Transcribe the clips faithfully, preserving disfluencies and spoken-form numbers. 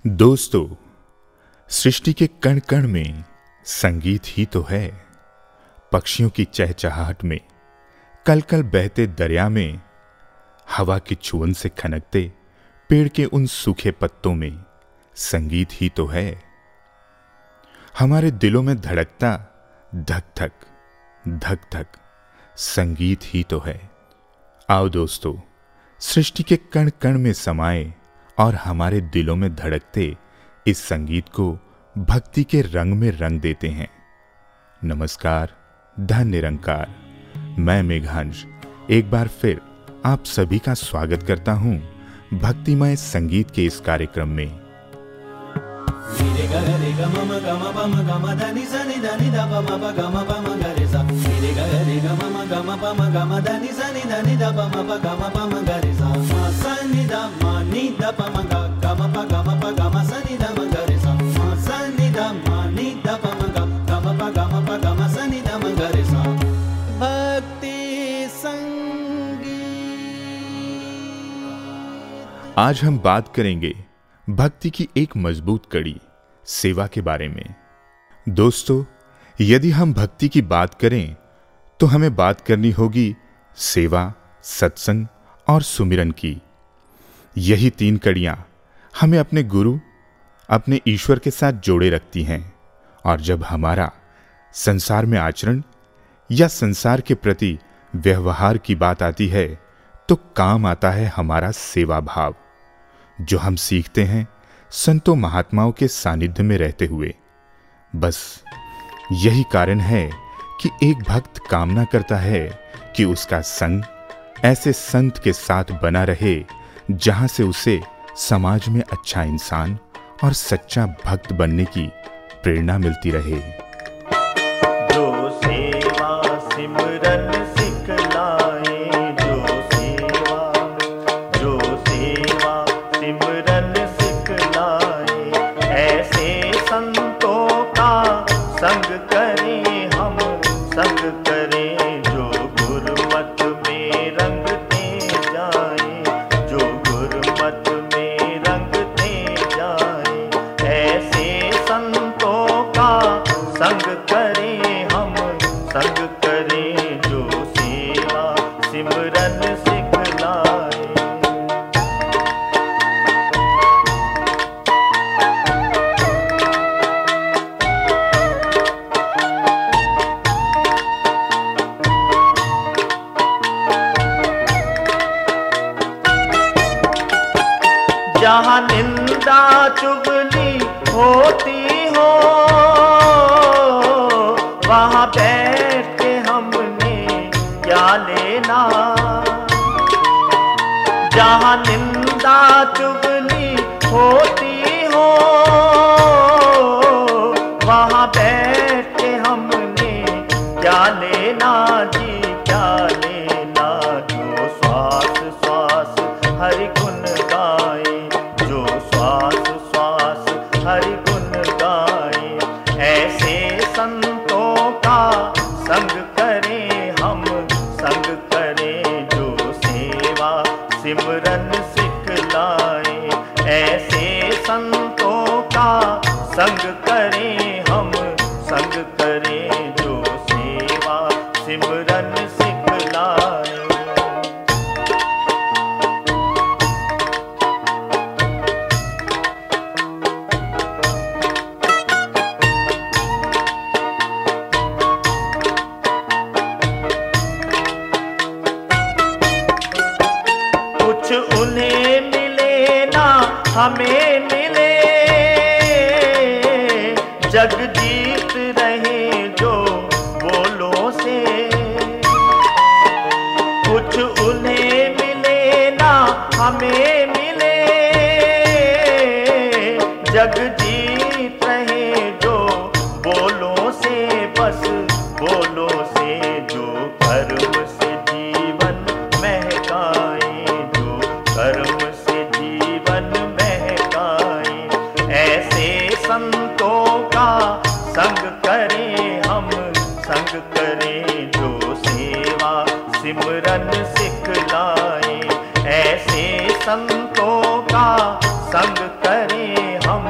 दोस्तों, सृष्टि के कण कण में संगीत ही तो है। पक्षियों की चहचहाहट में, कल कल बहते दरिया में, हवा की छुअन से खनकते पेड़ के उन सूखे पत्तों में संगीत ही तो है। हमारे दिलों में धड़कता धक धक धक धक संगीत ही तो है। आओ दोस्तों, सृष्टि के कण कण में समाए और हमारे दिलों में धड़कते इस संगीत को भक्ति के रंग में रंग देते हैं। नमस्कार, धन निरंकार। मैं मेघांश एक बार फिर आप सभी का स्वागत करता हूं भक्तिमय संगीत के इस कार्यक्रम में। आज हम बात करेंगे भक्ति की एक मजबूत कड़ी, सेवा के बारे में। दोस्तों, यदि हम भक्ति की बात करें तो हमें बात करनी होगी सेवा, सत्संग और सुमिरन की। यही तीन कड़ियां हमें अपने गुरु, अपने ईश्वर के साथ जोड़े रखती हैं। और जब हमारा संसार में आचरण या संसार के प्रति व्यवहार की बात आती है तो काम आता है हमारा सेवा भाव, जो हम सीखते हैं संतों महात्माओं के सानिध्य में रहते हुए। बस यही कारण है कि एक भक्त कामना करता है कि उसका संग ऐसे संत के साथ बना रहे जहां से उसे समाज में अच्छा इंसान और सच्चा भक्त बनने की प्रेरणा मिलती रहे। जो सेवा सिमरन सिखलाए, जो सेवा जो सेवा सिमरन सिखलाए, ऐसे संतों का संग करें हम, संग करें जो गुरमत में रंगते जाए, जो गुरमत में रंगते जाए, ऐसे संतों का संग करें हम, संग करें जो सेवा सिमरन सिखलाए। जहाँ निंदा चुगली होती हो, वहाँ बैठ के हमने क्या लेना। जहाँ निंदा चुगली होती हो, वहाँ बैठ के हमने क्या लेना जी, क्या लेना। जो श्वास श्वास हरि गुण गाए, जो श्वास श्वास हरि गुण गाए, ऐसे संतों का संग करें हम, संग करें जो सेवा सिमरन सिखलाए, ऐसे संतों का संग करें हम, संग करें जो सेवा सिमरन सिखलाए। कुछ उन्हें मिले ना हमें मिले, जग जीत रहे जो बोलों से। कुछ उन्हें मिले ना हमें मिले, जग जीत रहे जो बोलों से, बस बोलों से। जो कर्म से जीवन महकाए, जो कर्म से जीवन महकाए, ऐसे संतों का संग करें हम, संग करें जो सेवा सिमरन सिखलाए, ऐसे संतों का संग करें हम,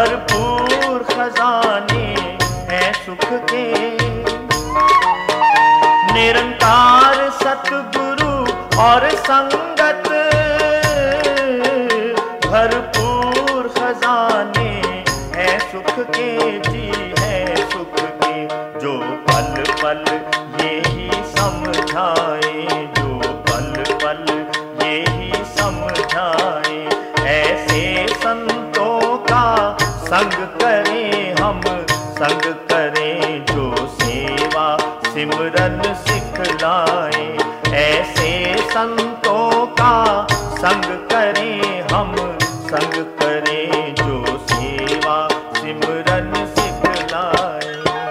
भरपूर खजाने हैं सुख के। निरंकार सतगुरु और संगत, भरपूर खजाने हैं सुख के जी, है सुख के। जो पल पल यही समझाए, जो पल पल यही समझाए, ऐसे संतों का संग करें हम, संग करें जो सेवा सिमरन सिखलाए। ऐसे संतों का संग करें हम, संग करें जो सेवा सिमरन सिखलाए।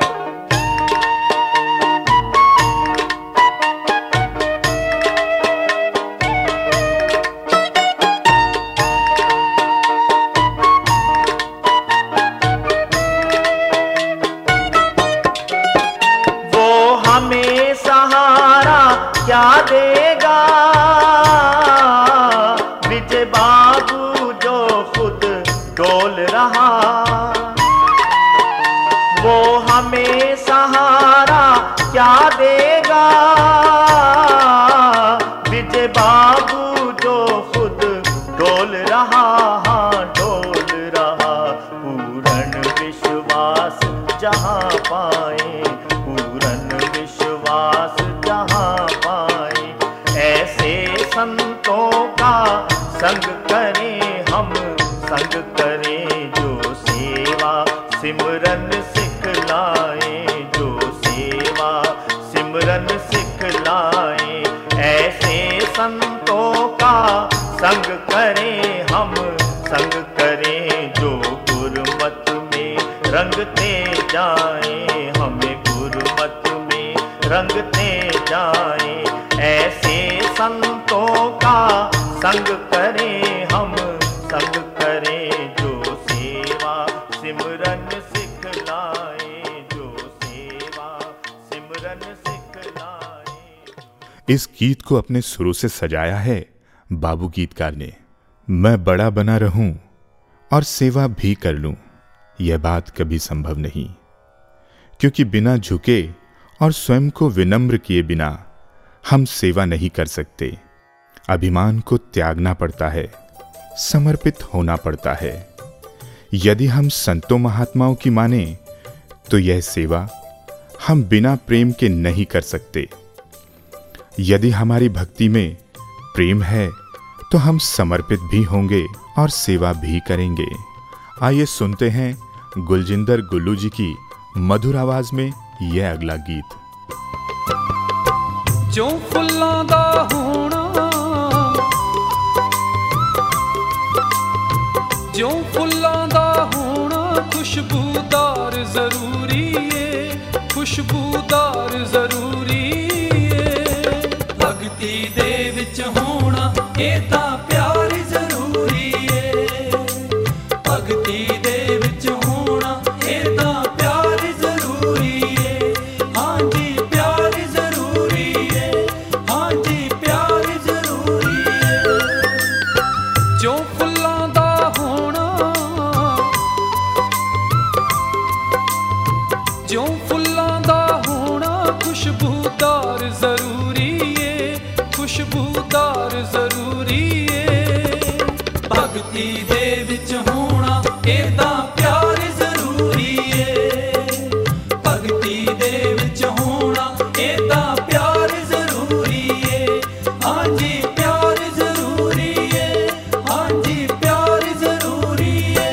वो हमें सहारा क्या देगा, विजय बाबू जो खुद डोल रहा। वो हमें सहारा क्या देगा, विजय बाबू जो खुद डोल रहा, हाँ डोल रहा। पूर्ण विश्वास जहाँ पाए, पूर्ण विश्वास जहाँ पाए, ऐसे संतों का संग करें हम, संग करें जो सेवा सिमरन सिखलाए, जो सेवा सिमरन सिखलाए। ऐसे संतों का संग करें हम, संग करें जो गुरमत में रंगते जाएं, हमें गुरमत में रंगते जाएं। ऐसे संतों का संग करें हम, संग करें जो सेवा सिमरन सिखलाए, जो सेवा सिमरन सिखलाए। इस गीत को अपने सुरों से सजाया है बाबू गीतकार ने। मैं बड़ा बना रहूं और सेवा भी कर लूं, यह बात कभी संभव नहीं, क्योंकि बिना झुके और स्वयं को विनम्र किए बिना हम सेवा नहीं कर सकते। अभिमान को त्यागना पड़ता है, समर्पित होना पड़ता है। यदि हम संतों महात्माओं की माने तो यह सेवा हम बिना प्रेम के नहीं कर सकते। यदि हमारी भक्ति में प्रेम है तो हम समर्पित भी होंगे और सेवा भी करेंगे। आइए सुनते हैं गुलजिंदर गुल्लू जी की मधुर आवाज में यह अगला गीत। जो फुल्लां दा होना, जो फुल्लां दा होना खुशबूदार जरूरी है, खुशबूदार जरूरी है। भगती दे विच होना एह तां प्यार जरूरी है, भगती दे विच होना एह तां प्यार जरूरी है। हाँ जी प्यार जरूरी है, हाँ जी प्यार जरूरी है। जो फुल्लां दा होना, जो फुल्लां दा होना खुशबूदार जरूरी है, खुशबूदार जरूरी है। भगती दे विच होना एह तां प्यार जरूरी है, भगती दे विच होना एह तां प्यार जरूरी है। हाँ जी प्यार जरूरी है, हाँ जी प्यार जरूरी है।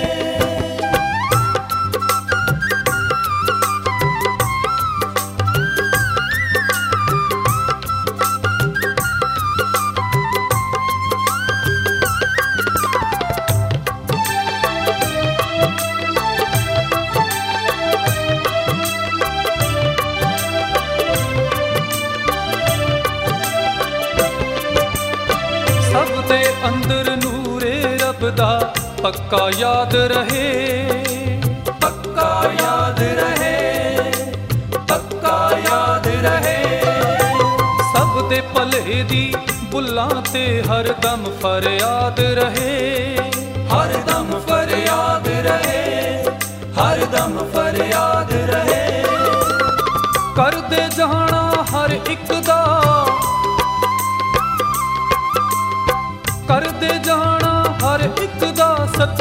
सब दे अंदर नूरे रब दा पक्का याद रहे, पक्का याद रहे, पक्का याद रहे। सब दे भले दी बुल्लां ते हर दम फरियाद रहे, हर दम फरियाद रहे।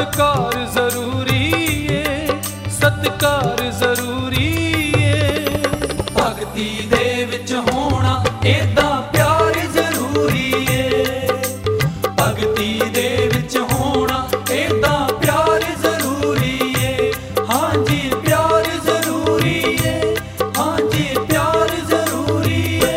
सत्कार जरूरी है, सत्कार जरूरी है। भगती दे विच होना एदा प्यार जरूरी है, भगती दे विच होना एदा प्यार जरूरी है। हाँ जी प्यार जरूरी है, हाँ जी प्यार जरूरी है।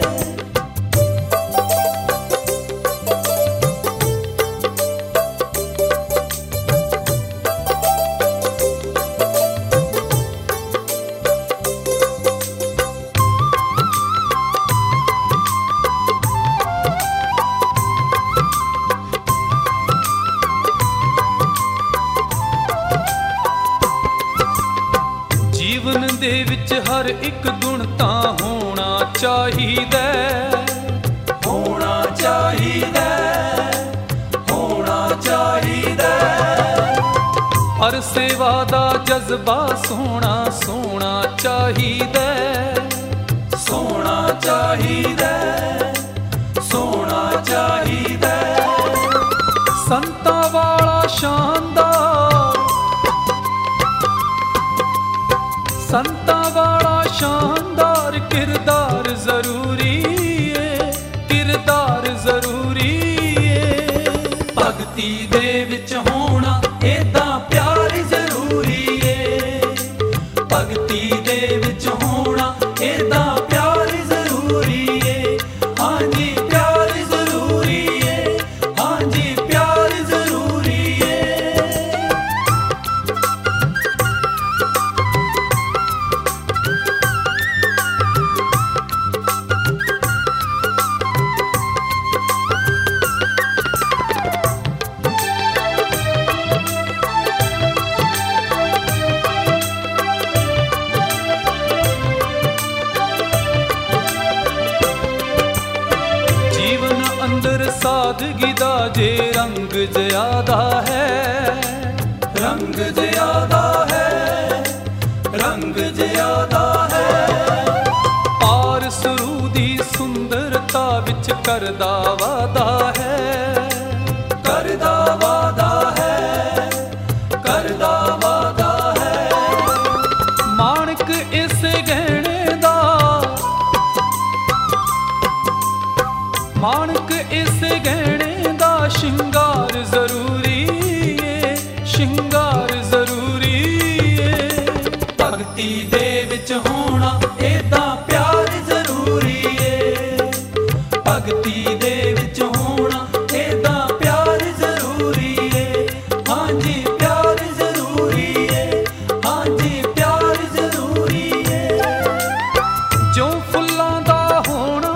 जीवन दे विच हर एक गुण तां होना चाहिदा, होना चाहिदा, होना चाहिदा। हर सेवा दा जज्बा सोना सोना चाहिदा, सोना चाहिदा, सोना चाहिदा। संतां वाला शानदार, संतां वाला शानदार किरदार जरूरी है, किरदार जरूरी है। भगती दे विच होना एदा प्यार जरूरी है, भगती दे विच होना एदा प्यार जरूरी है। हाँ जी प्यार जरूरी है, हाँ जी प्यार जरूरी है। जीवन अंदर सादगी दा जे रंग ज्यादा है, रंग ज्यादा है, रंग ज्यादा है। पार सुरू दी सुंदरता विच करदा वादा है, करदा वादा है, करदा वादा है। माणक इस गहने दा, माणक इस गहने दा शिंगार जरूरी है, शिंगार जरूरी है। भगती दे विच होना एदा प्यार जरूरी है, भगती दे विच होना एदा प्यार जरूरी है। हाँ जी प्यार जरूरी है, हाँ जी प्यार जरूरी है। जो फुल्लां दा होना,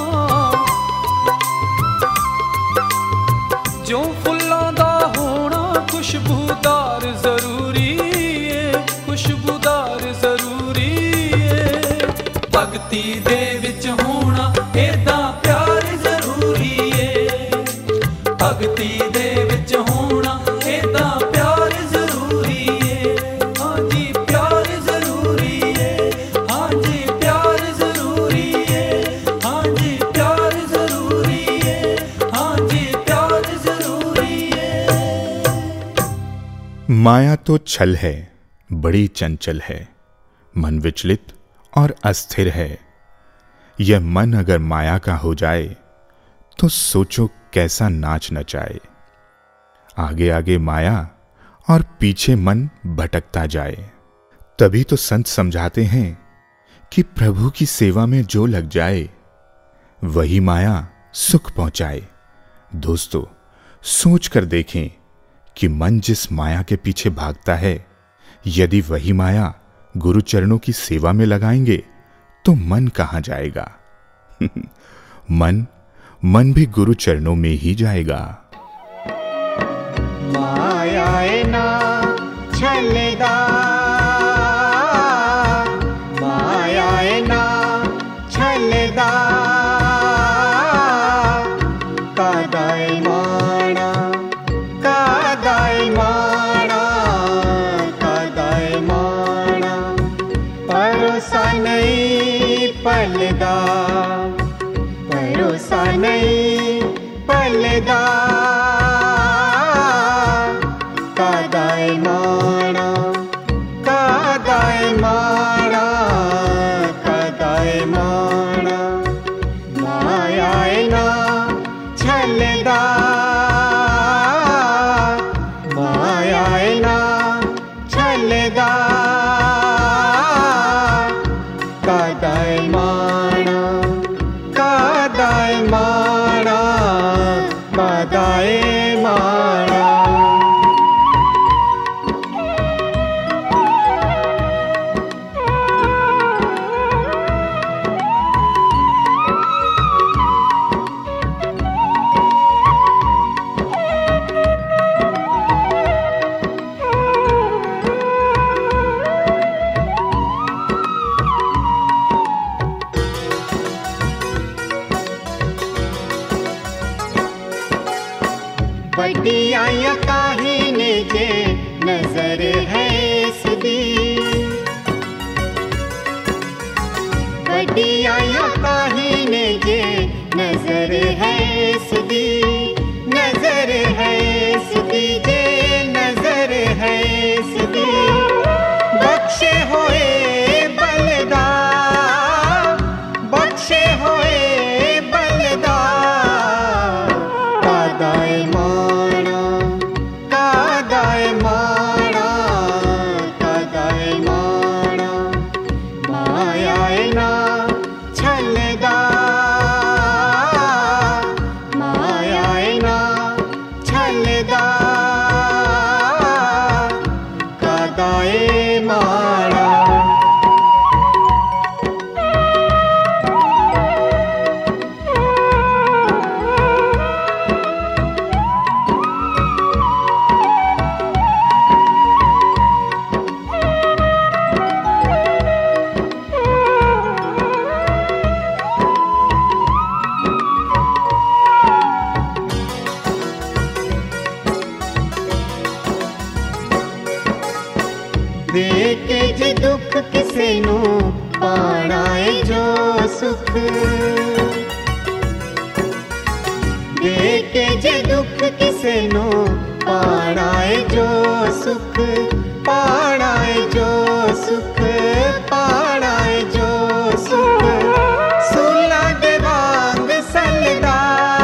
जो फुल्लां दा होना खुशबूदार जरूरी है, खुशबूदार जरूरी है। भगती दे विच होना एदा प्यार जरूरी है, भगती दे विच होना एदा प्यार जरूरी है। हाँ जी प्यार जरूरी है, हाँ जी प्यार जरूरी है, हाँ जी प्यार जरूरी है, हाँ जी प्यार जरूरी है। माया तो छल है, बड़ी चंचल है, मन विचलित और अस्थिर है। यह मन अगर माया का हो जाए तो सोचो कैसा नाच नचाए। आगे आगे माया और पीछे मन भटकता जाए। तभी तो संत समझाते हैं कि प्रभु की सेवा में जो लग जाए वही माया सुख पहुंचाए। दोस्तों, सोच कर देखें कि मन जिस माया के पीछे भागता है, यदि वही माया गुरु चरणों की सेवा में लगाएंगे तो मन कहां जाएगा? मन मन भी गुरु चरणों में ही जाएगा। माया ना छलदा, माया ना छलदा, कादाय माणा, कादाय माणा, कादाय माणा, परोसा नहीं पलदा, परोसा नहीं पलदा, छलदा कादाय माणा कादाय माणा कादाय माणा बड़िया काहिने जे नजर है सदी बड़िया काहिने जे नजर है सदी नजर है सदी जे नजर है सदी बख्शे होए बलदा बख्शे होए बलदा कादाय माणा कादाय माणा कादाय माणा मायाय ना छलदा मायाय ना छलदा कादाय माणा देखे जे दुख किसे नू पाना है जो सुख देखे जे दुख किसे नू पाना है जो सुख पाना है जो सुख पाना है जो सुख सुला दे वांग सलदा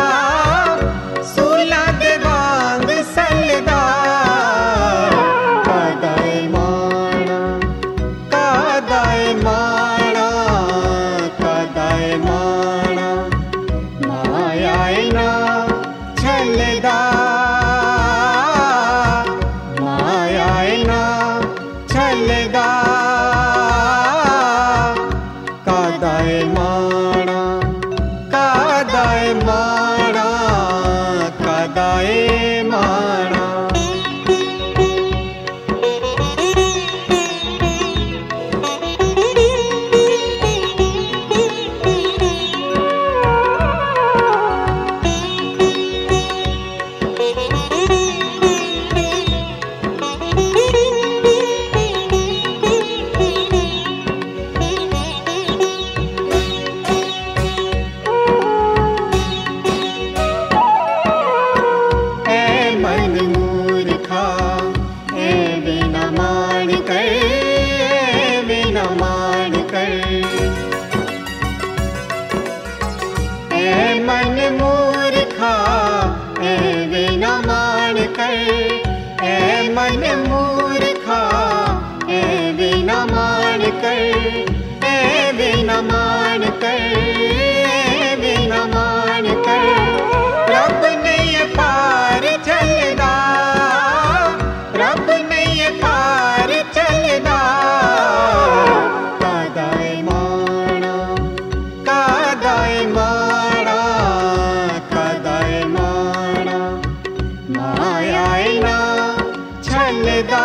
सुला दे वांग सलदा कादाय माणा कादाय माणा कादाय माणा मायाय ना छलदा मायाय ना छलदा कादाय माणा कादाय माणा कादाय माणा मन मूर्खा एवे न मान कर ए मन मूर्खा एवे न मान कर एवे न मान कर एवे न मान कर रब ने ये पार चलदा रब ने ये पार चलदा कादाय माणा कादाय माणा कादाय माणा मायाय ना छलदा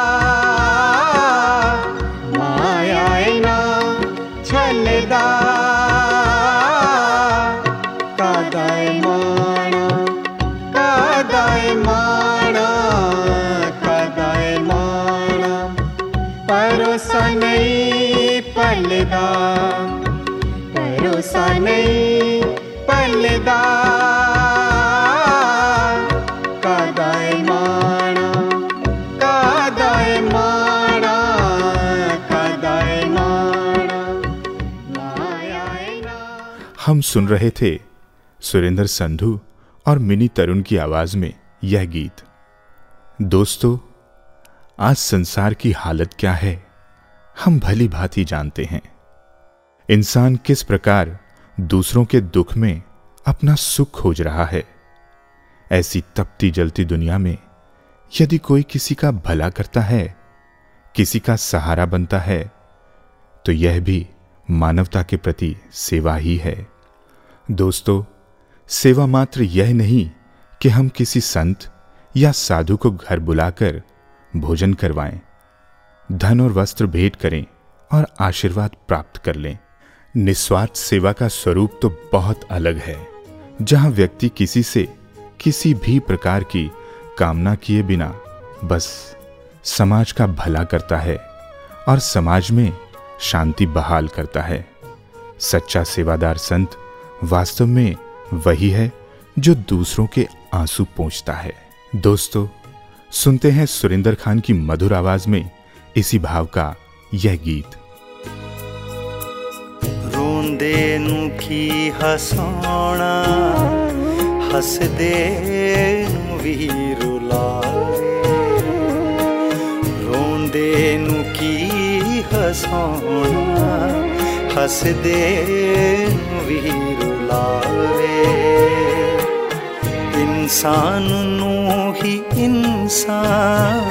मायाय ना छलदा कादाय माणा कादाय माणा कादाय माणा परोसा नहीं पलदा परोसा नहीं पलदा कादाय माणा कादाय माणा कादाय माणा मायाय ना। हम सुन रहे थे सुरेंद्र संधू और मिनी तरुण की आवाज में यह गीत। दोस्तों, आज संसार की हालत क्या है हम भली भांति जानते हैं। इंसान किस प्रकार दूसरों के दुख में अपना सुख खोज रहा है। ऐसी तपती जलती दुनिया में यदि कोई किसी का भला करता है, किसी का सहारा बनता है, तो यह भी मानवता के प्रति सेवा ही है। दोस्तों, सेवा मात्र यह नहीं कि हम किसी संत या साधु को घर बुलाकर भोजन करवाएं, धन और वस्त्र भेंट करें और आशीर्वाद प्राप्त कर लें। निस्वार्थ सेवा का स्वरूप तो बहुत अलग है, जहां व्यक्ति किसी से किसी भी प्रकार की कामना किए बिना बस समाज का भला करता है और समाज में शांति बहाल करता है। सच्चा सेवादार संत वास्तव में वही है जो दूसरों के आंसू पोंछता है। दोस्तों, सुनते हैं सुरिंदर खान की मधुर आवाज में इसी भाव का यह गीत। रोंदे नू की हसाना, हसदे नू वी रुलावे। रोंदे नू की हसाना, हसदे नू वी रुलावे। इंसान नू ही इंसान,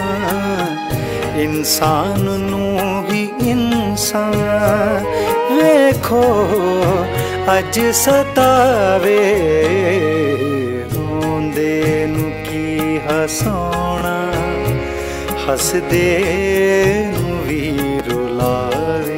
इंसान नू ही इंसान वेखो अज सतावे। रोंदे नू की हसाना, हसदे नू वी रुलावे।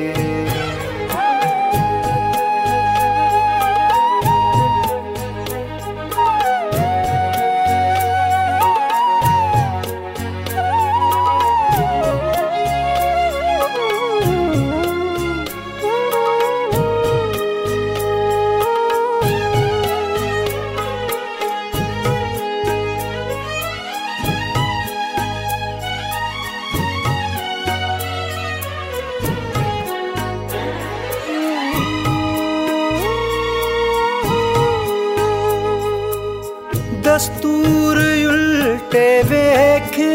दस्तूर उल्टे वेखे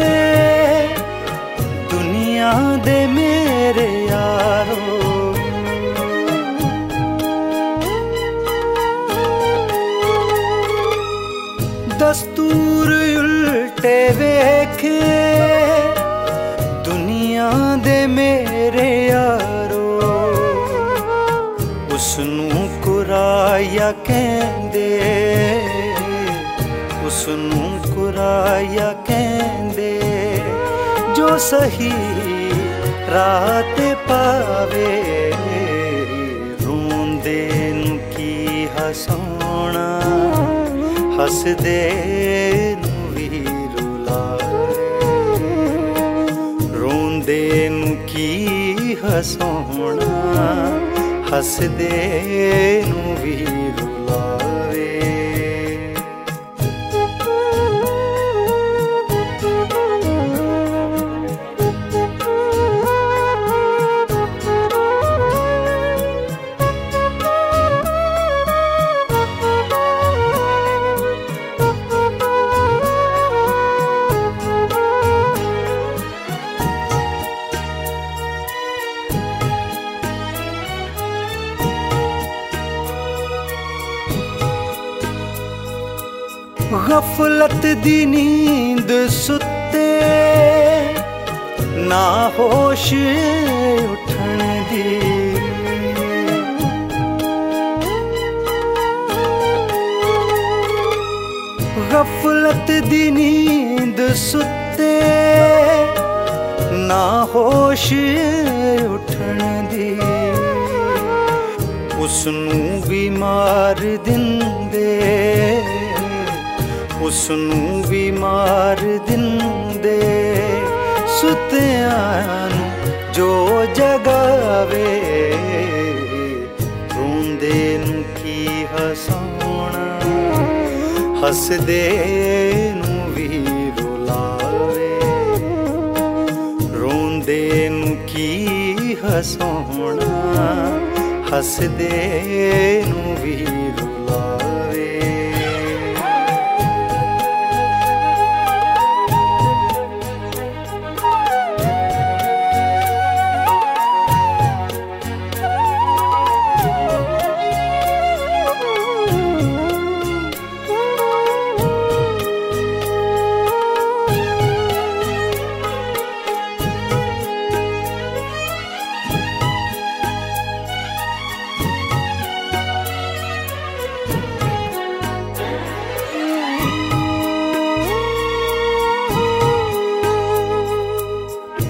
दुनिया दे मेरे यारो। दस्तूर उल्टे वेखे दुनिया दे मेरे यारो। उसनू कुराया कहंदे, उसनू कुराया कहंदे जो सही रात पावे। रोंदे नू की हसाना, हसदे नू वी रुलावे। रोंदे नू की हसाना, हसदे नू वी रुलावे। गफलत दी नींद सुते ना होश उठण दी। गफलत दी नींद सुते ना होश उठण दी। उसनू भी मार दिंदे, उसनू भी मार दिंदे। सुतियां नू जो जगावे। रोंदे नू की हसाना, हसदे नू वी रुलावे। रोंदे नू की हसाना, हसदे नू वी रुलावे।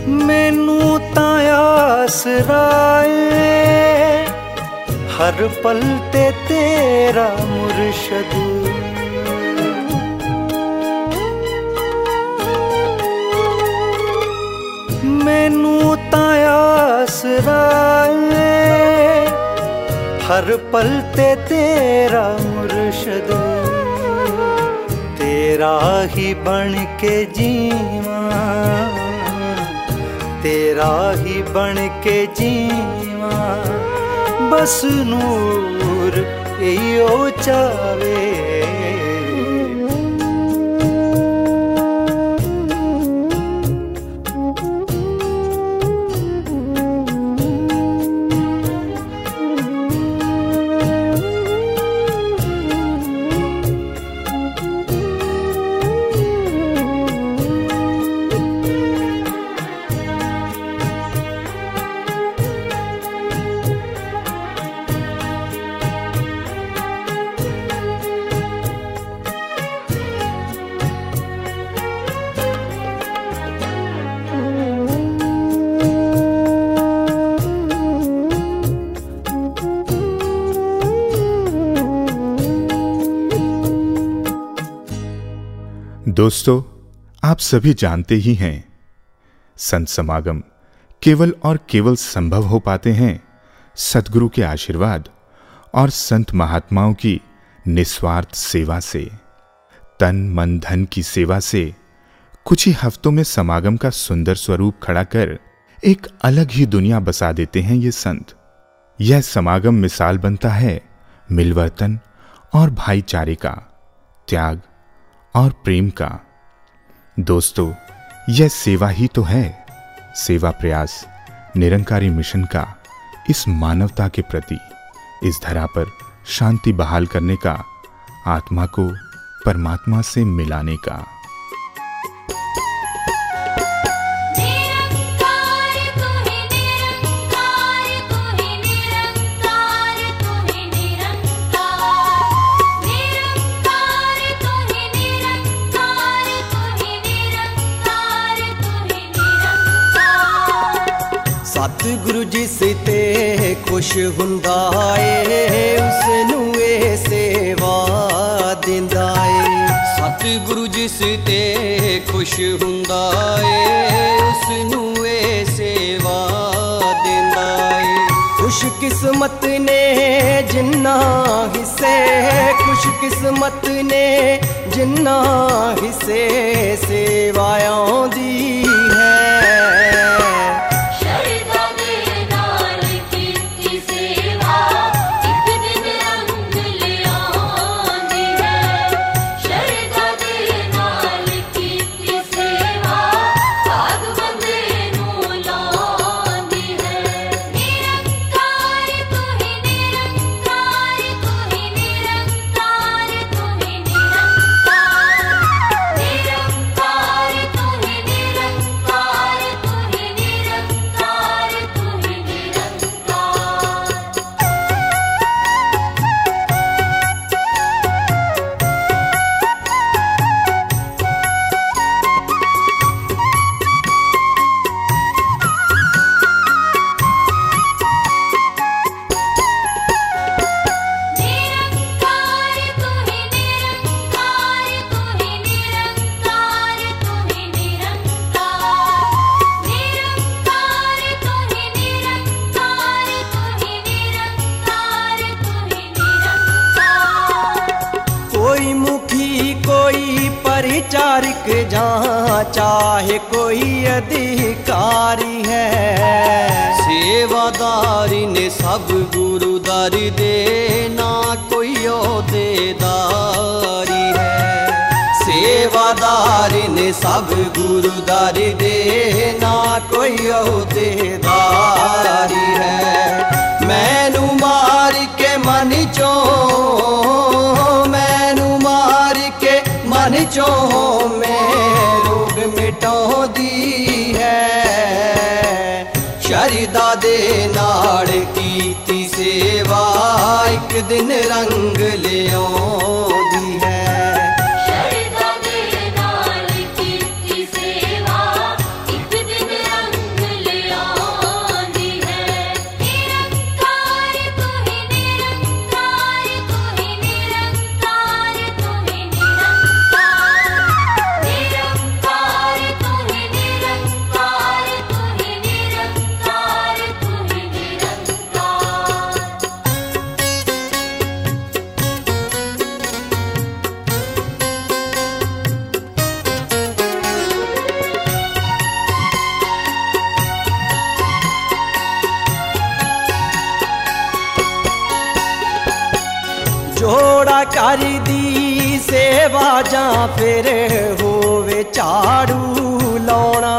मैनू तां आसरा ऐ हर पल ते तेरा मुर्शद। मैनू तां आसरा ऐ हर पल ते तेरा मुर्शद। तेरा ही बन के जीवा, तेरा ही बन के जीवा, बस नूर इयो चावे। दोस्तों, आप सभी जानते ही हैं, संत समागम केवल और केवल संभव हो पाते हैं सद्गुरु के आशीर्वाद और संत महात्माओं की निस्वार्थ सेवा से। तन मन धन की सेवा से कुछ ही हफ्तों में समागम का सुंदर स्वरूप खड़ा कर एक अलग ही दुनिया बसा देते हैं ये संत। यह समागम मिसाल बनता है मिलवर्तन और भाईचारे का, त्याग और प्रेम का। दोस्तों, यह सेवा ही तो है, सेवा प्रयास निरंकारी मिशन का इस मानवता के प्रति, इस धरा पर शांति बहाल करने का, आत्मा को परमात्मा से मिलाने का। सतगुरु जिस ते खुश हुंदा ए उसनू ए सेवा दिंदा ए। सतगुरु जिस ते खुश हुंदा ए उसनू ए सेवा दिंदा ए। खुश किस्मत ने जिन्ना हिस्से, खुश किस्मत ने जिन्ना हिस्से सेवायां दी है। परिचारिक जहाँ चाहे कोई अधिकारी है। सेवादारी ने सब गुरुदारी दे, ना कोई ओहदेदारी है। सेवादारी ने सब गुरुदारी दे, ना कोई ओहदेदारी है। मैनू मार के मन चो, मैनू मार के मन चो में रोग मिटो दी है। शरदा दे नाल कीती सेवा एक दिन रंग लियाउंदी है। शरदा दे नाल कीती सेवा एक दिन रंग घर दी सेवा जां फिर होवे झाड़ू लाउणा,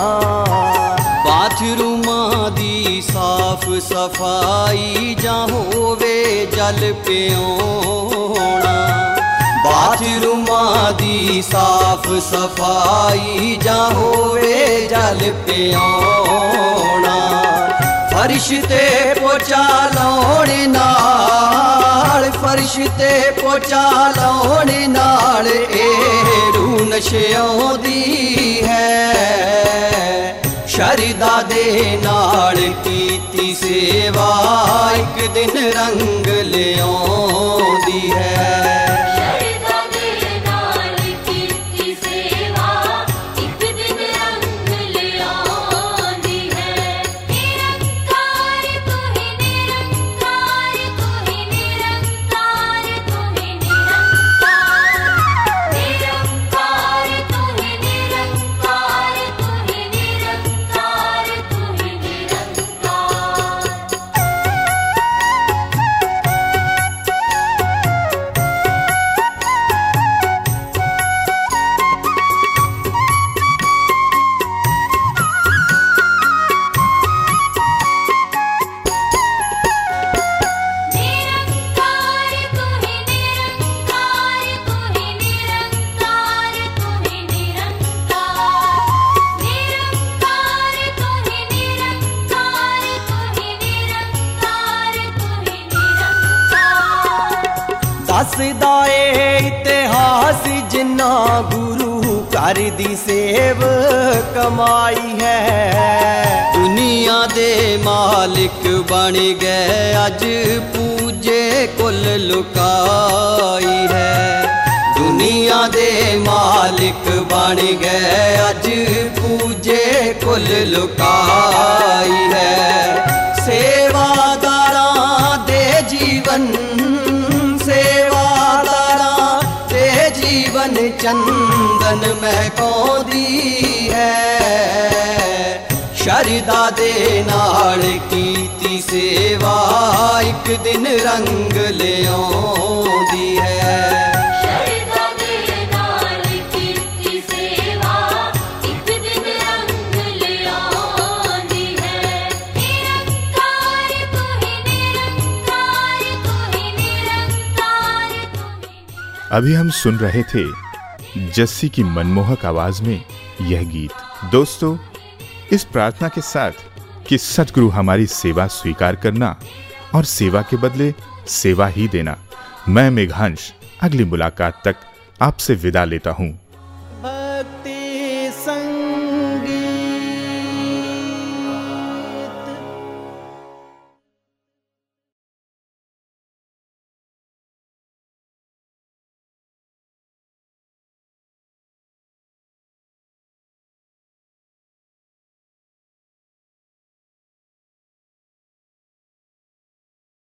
बाथरूमां दी साफ सफाई जां होवे जल पियोणा, बाथरूमां दी साफ सफाई जां होवे जल पियोणा, फर्श ते पोचा लाउण नाल, फर्श ते पोचा लाउण नाल ए रूह नशेओं दी है, शरदा दे नाल कीती सेवा एक दिन रंग लियाउंदी है। दसदा ए इतिहास जिन्ना गुरु घर दी सेव कमाई है, दुनिया दे मालिक बन गए अज पूजे कुल लुकाई है, दुनिया दे मालिक बन गए अज पूजे कुल लुकाई है, सेवादारां दे जीवन जीवन चंदन महकौंदी है, शरदा दे नाल कीती सेवा एक दिन रंग लियाउंदी है। अभी हम सुन रहे थे जस्सी की मनमोहक आवाज में यह गीत। दोस्तों, इस प्रार्थना के साथ कि सतगुरु हमारी सेवा स्वीकार करना और सेवा के बदले सेवा ही देना, मैं मेघांश अगली मुलाकात तक आपसे विदा लेता हूं।